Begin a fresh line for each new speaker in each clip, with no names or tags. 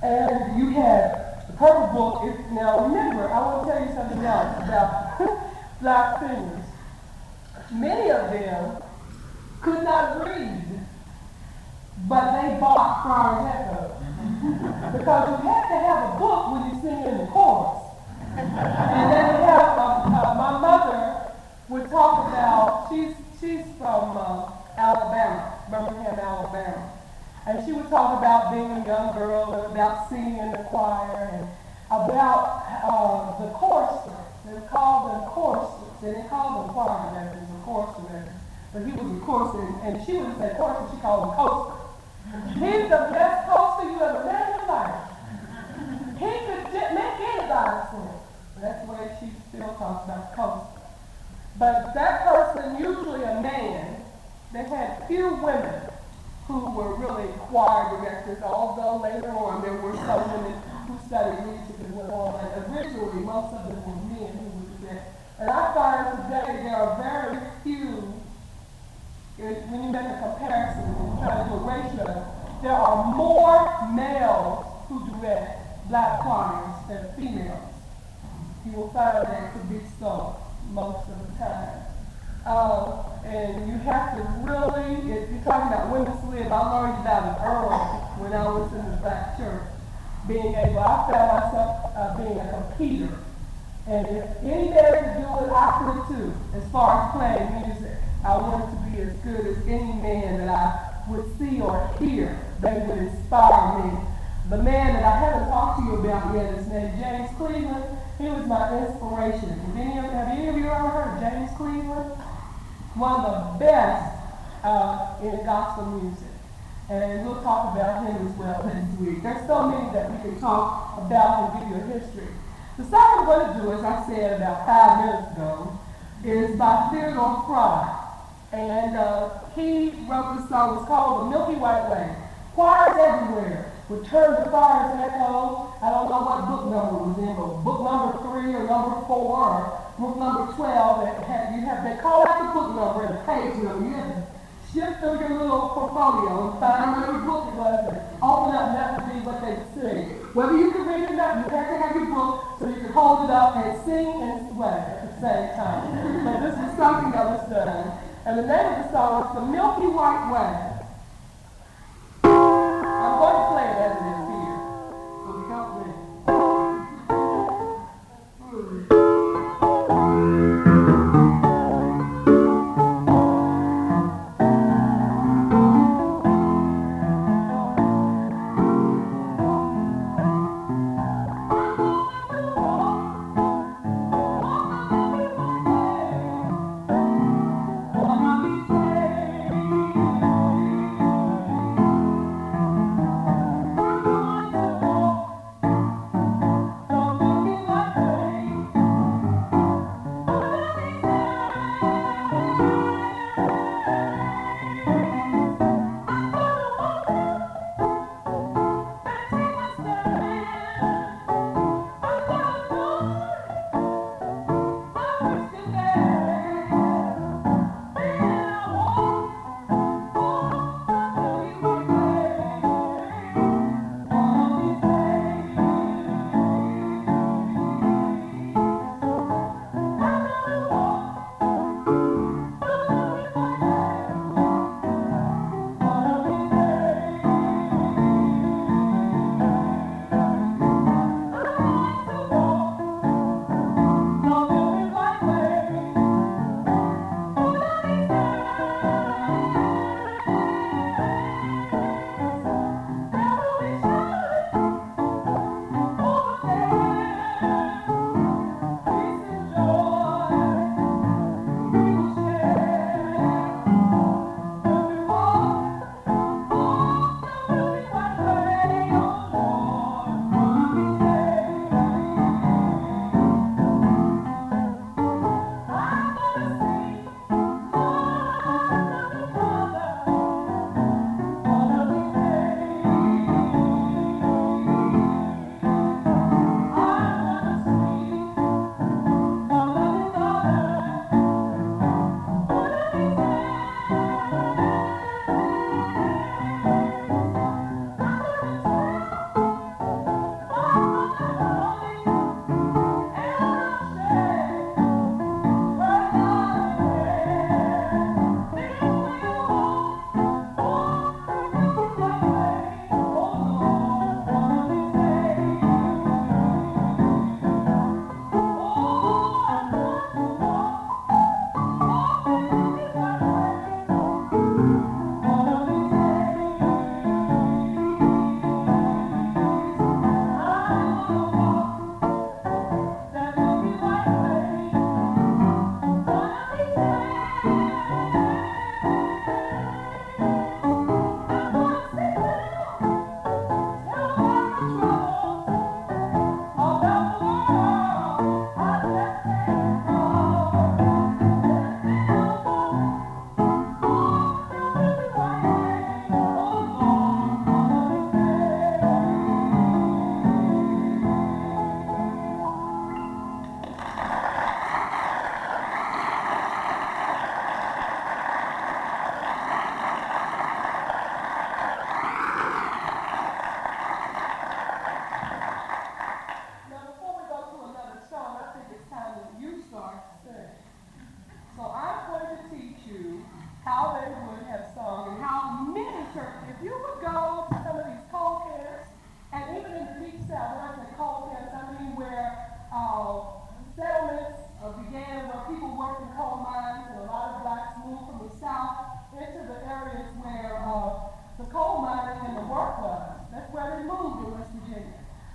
And you had the purple book. Now remember, I want to tell you something else about black singers. Many of them could not read, but they bought Friars Echo. Because you have to have a book when you sing in the chorus. And then we have, my mother would talk about, she's from Alabama, Birmingham, Alabama. And she would talk about being a young girl and about singing in the choir and about the choristers. They called them choristers. They didn't call them choir directors or choristers. But he was a chorister, and she would say chorister, she called him coaster. He's the best coaster you ever met in your life. He could make anybody sing. That's the way she still talks about coaster. But that person, usually a man, they had few women who were really choir directors, although later on there were some women who studied music and went on. And originally, most of them were men who would do that. And I find today there are very few, when you make a comparison, when you try to do a ratio, there are more males who direct black choirs than females. You will find that to be so most of the time. And you have to really, if you're talking about women's lib, I learned about it early when I was in the black church. I found myself being a competitor. And if any man could do it, I could too. As far as playing music, I wanted to be as good as any man that I would see or hear. They would inspire me. The man that I haven't talked to you about yet is named James Cleveland. He was my inspiration. Have any of you ever heard of James Cleveland? One of the best in gospel music. And we'll talk about him as well this week. There's so many that we can talk about and give you a history. The song I'm going to do, as I said about 5 minutes ago, is by Theodore Fry. And he wrote this song. It's called The Milky White Way. Choirs everywhere would turn to Friars Echo. I don't know what book number it was in, but book number 3 or number 4 or book number 12. They call out the book number and the page number. You have to shift through your little portfolio and find whatever book it was and open up, and that would be what they sing. Whether you can read it or not, you have to have your book so you can hold it up and sing and sway at the same time. But this is something that was done. And the name of the song is The Milky White Way. I'm going to play it as it is here. So help me.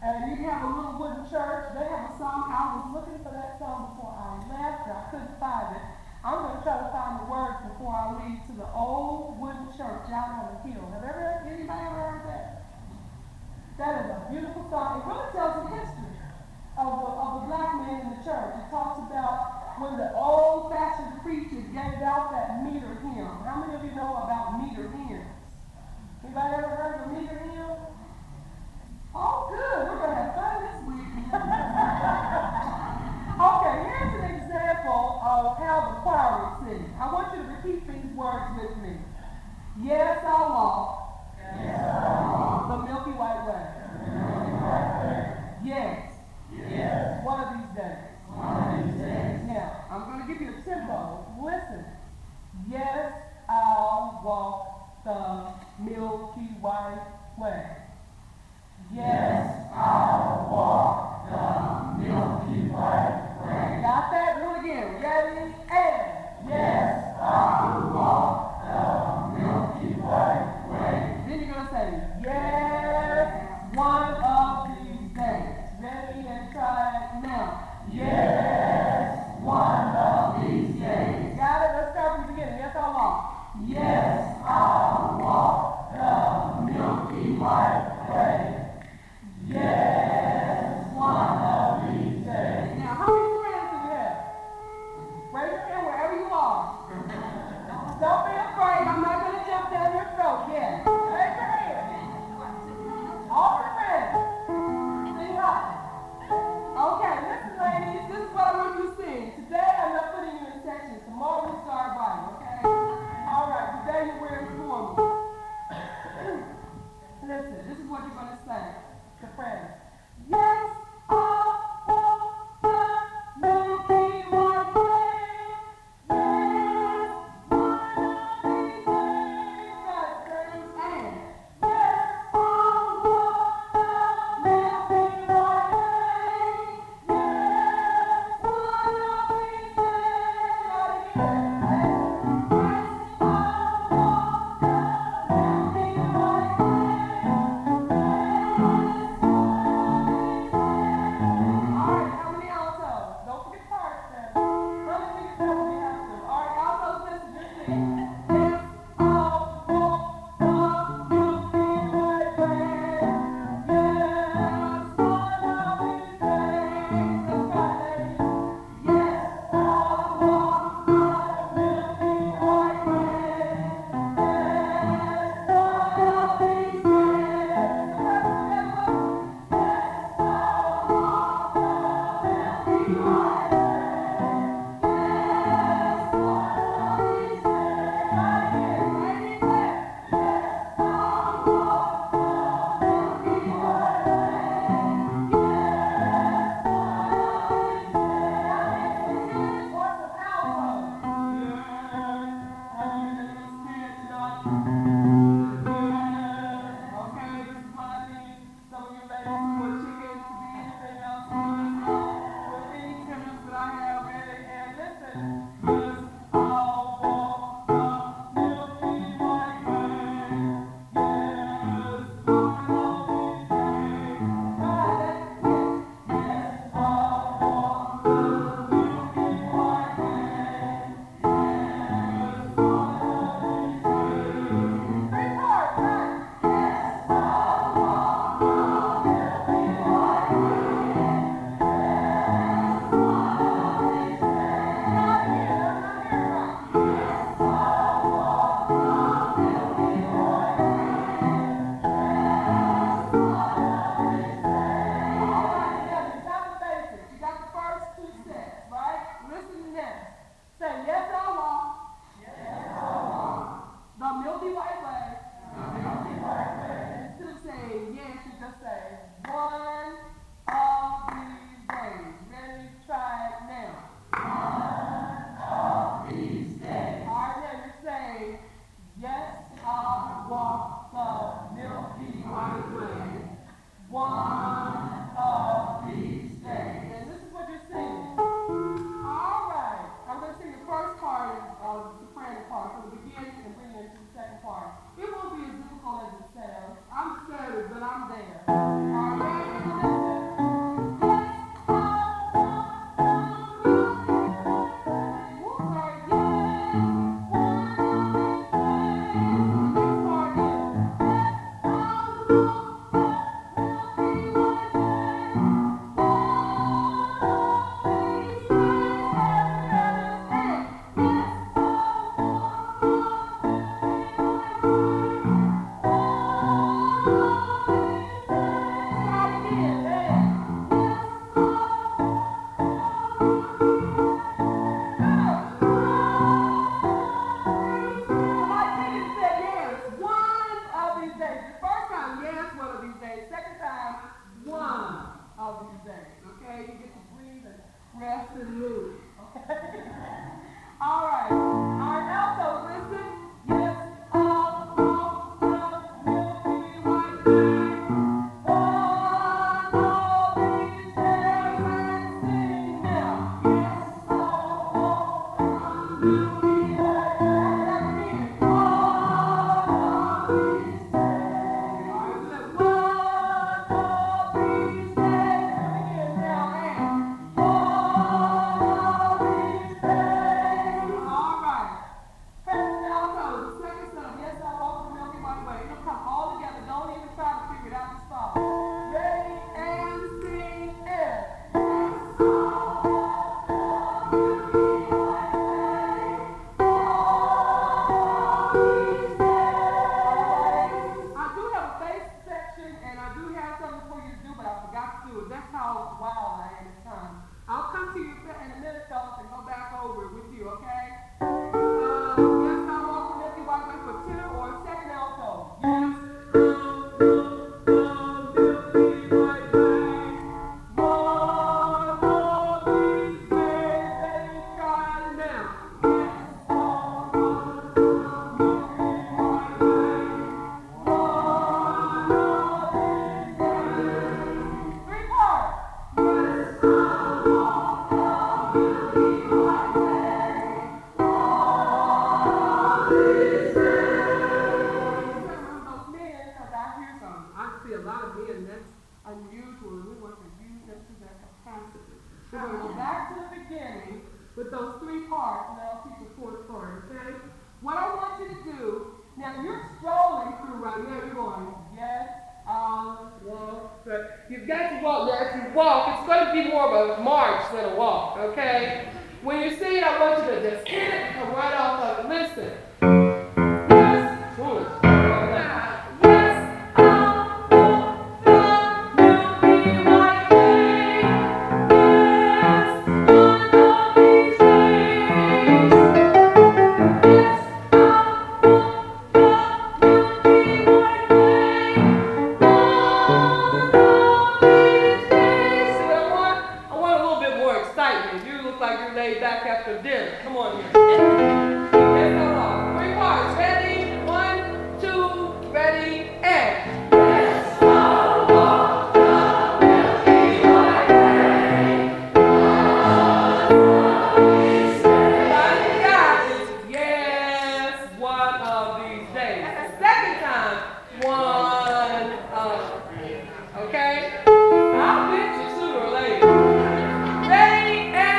And you have a little wooden church. They have a song. I was looking for that song before I left, but I couldn't find it. I'm going to try to find the words before I leave to the old wooden church out on the hill. Anybody ever heard that? That is a beautiful song. It really tells the history of the black man in the church. It talks about when the old-fashioned preachers gave out that meter hymn. How many of you know about meter hymns? Anybody ever heard of a meter hymn? Oh, good. We're going to have fun this week. Okay, here's an example of how the choir would sing. I want you to repeat these words with me. Yes, I'll walk. Yes, I'll walk. The Milky White Way. Yes. Yes. One of these days. One of these days. Now, I'm going to give you a tempo. Listen. Yes, I'll walk the Milky White Way. Yes, I'll walk the Milky White Way. Got that? Do it again. Ready? And yes, I'll walk the Milky White Way. Then you're going to say, yes, one of these days. Ready and try it now. Yes, one of these days. Got it? Let's start from the beginning. Yes, I'll walk. Yes, I'll walk the Milky White Way. Yes, one of these days. Now, how many friends do you have? Raise your hand wherever you are. Don't be afraid. I'm not going to jump down your throat. Yes. Raise your hand. All your friends. Sing up. Okay, listen, ladies. This is what I want you to sing. Today, I'm not putting you in sections. Tomorrow, we start writing, okay? All right. Today, you're wearing formal. Listen, this is what you're going to say. The friends. Yes, I'll walk the Milky White Way. Yes, one of these days. That's friends. And yes, I'll walk the Milky White Way. Yes, one of these days. Right here. Yes, I'll walk the Milky White Way. It won't be as difficult as it sounds. I'm scared, but I'm there. All right? that's unusual. We want to use them to their capacity. We're going to go back to the beginning with those three parts, and I'll teach the fourth part, okay? What I want you to do, now you're strolling through right now, you're going, yes, walk. But you've got to walk. Now, if you walk, it's going to be more of a march than a walk, okay? When you sing it, I want you to just hit it, come right off of it. Listen. Yes, good. Back after dinner. Come on here. Let's go on. Three parts. Ready? 1, 2, ready, and. Yes, I walk the Milky Way. Everybody got it. Yes, one of these days. The second time, one of. Okay? I'll get you sooner or later. Ready?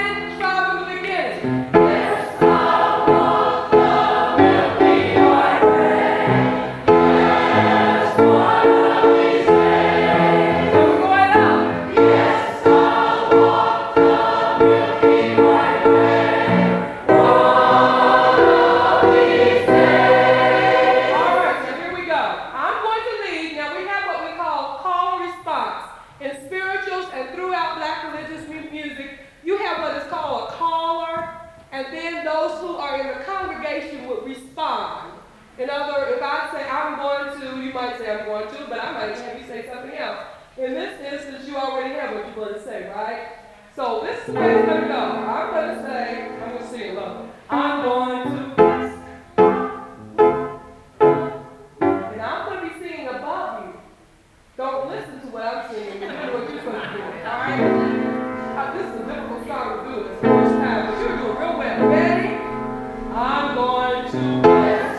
If I say I'm going to, you might say I'm going to, but I might have you say something else. In this instance, you already have what you're going to say, right? So this is the way it's going to go. I'm going to say, I'm going to sing along. I'm going to, and I'm going to be singing above you. Don't listen to what I'm singing. You do what you're supposed to do. All right? This is a difficult song to do this first time, but you're doing real well. Ready? I'm going to.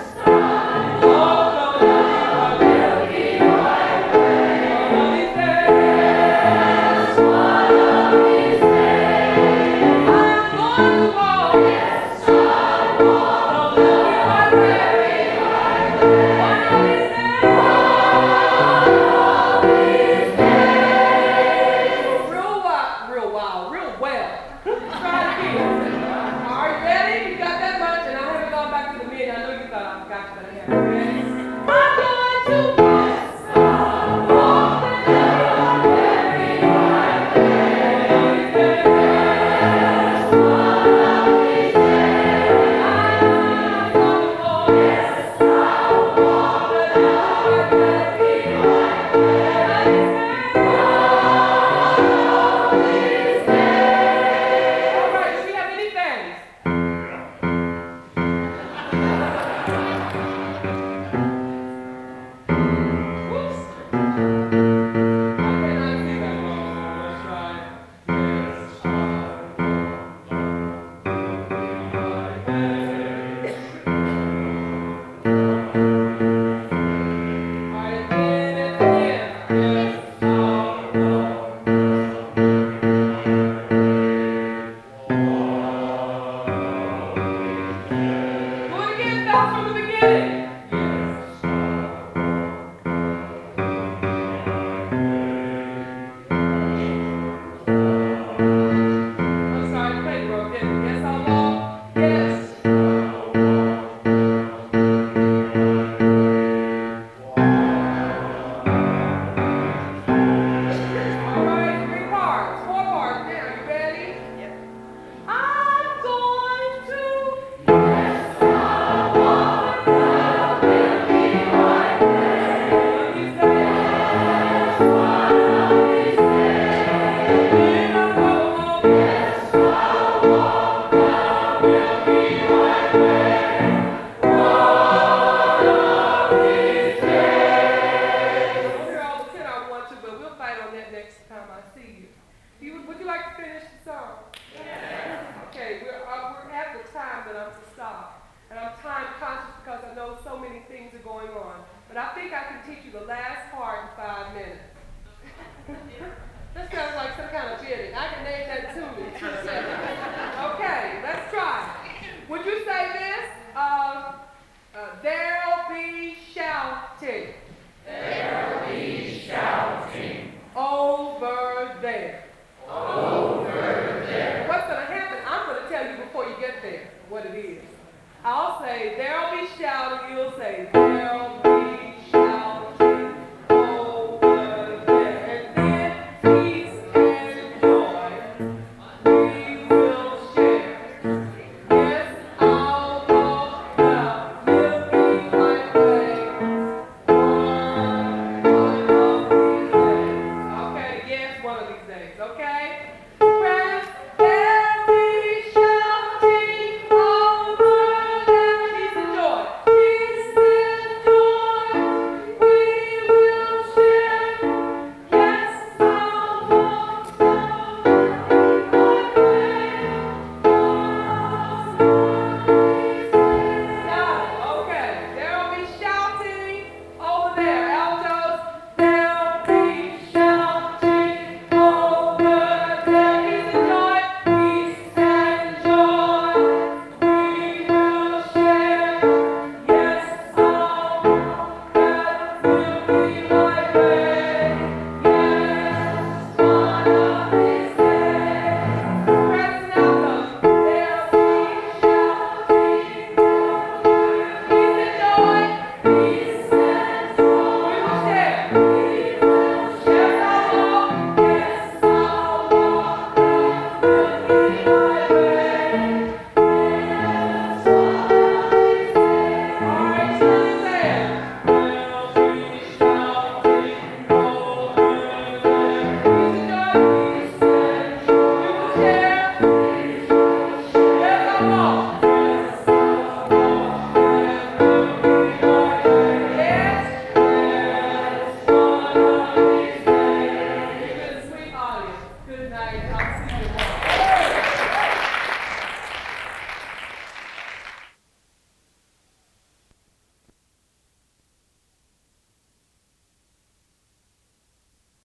Would you like to finish the song? Yes. Okay, we're at the time that I'm to stop. And I'm time conscious because I know so many things are going on. But I think I can teach you the last part in 5 minutes.